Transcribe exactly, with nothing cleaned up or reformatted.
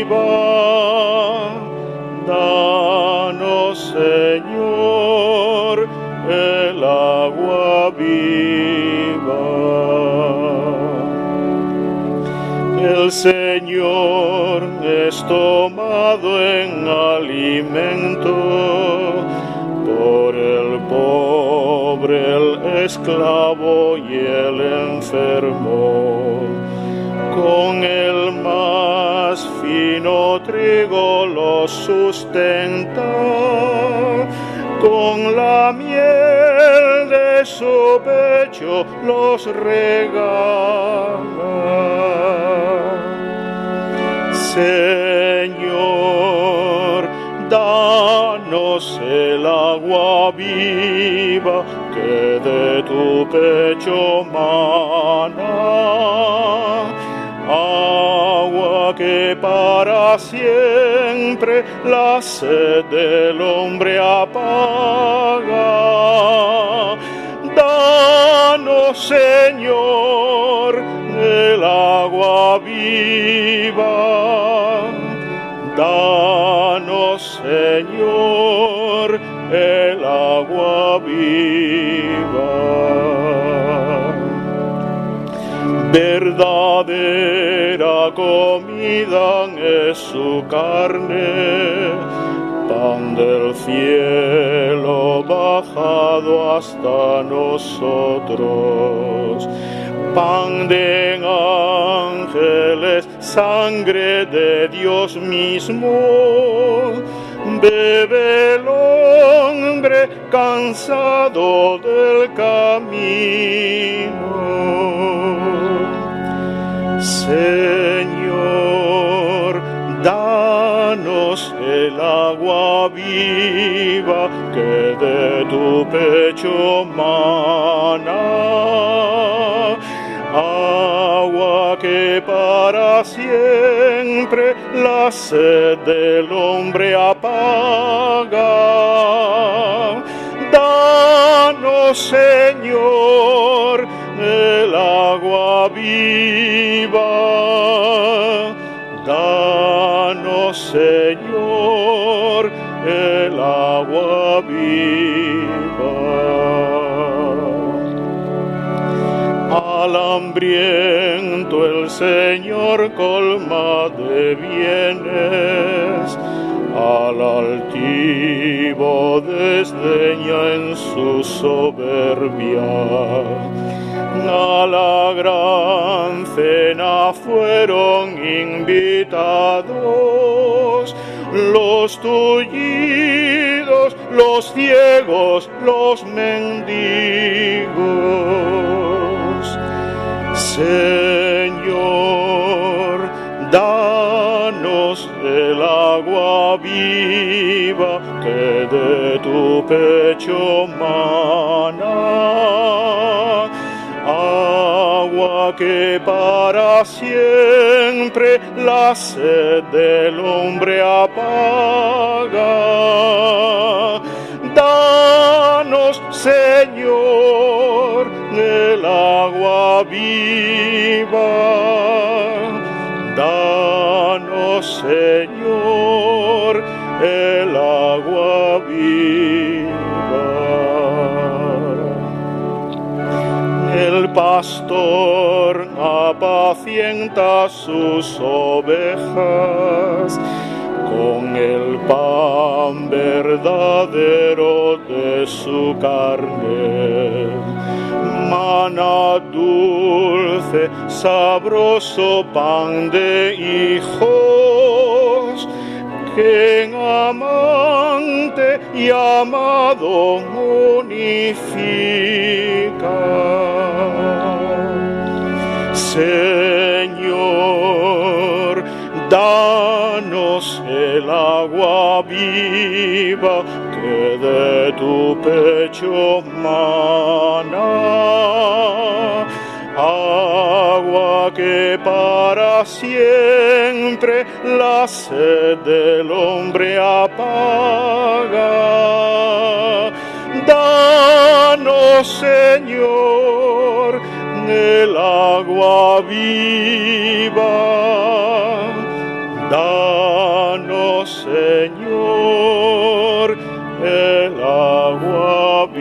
viva. Danos, Señor, el agua viva. El Señor es tomado en alimento por el pobre, el esclavo y el enfermo. Con el más fino trigo los sustenta, con la miel de su pecho los regala. Señor, danos el agua viva que de tu pecho mana, agua que para siempre la sed del hombre apaga. Danos, Señor, el agua viva. Danos, Señor, el agua viva. Verdadera comida es su carne, pan del cielo bajado hasta nosotros. Pan de ángeles, sangre de Dios mismo, bebe el hombre cansado del camino. Señor, danos el agua viva que de tu pecho mana, agua que para siempre la sed del hombre apaga. Danos, Señor, el agua viva. Danos, Señor, el agua viva. Al hambriento el Señor colma de bienes, al altivo desdeña en su soberbia. A la gran cena fueron invitados los tullidos, los ciegos, los mendigos. Señor, danos el agua viva que de tu pecho mana, agua que para siempre la sed del hombre apaga. Danos, Señor, el agua viva. Danos, Señor, el agua viva. El pastor apacienta sus ovejas con el pan verdadero de su carne. Maná dulce, sabroso pan de hijos, que en amante y amado unifica. Señor, danos el agua viva que de tu pecho mana, agua que para siempre la sed del hombre apaga. Danos, Señor, el agua viva. Danos Danos, Señor, el agua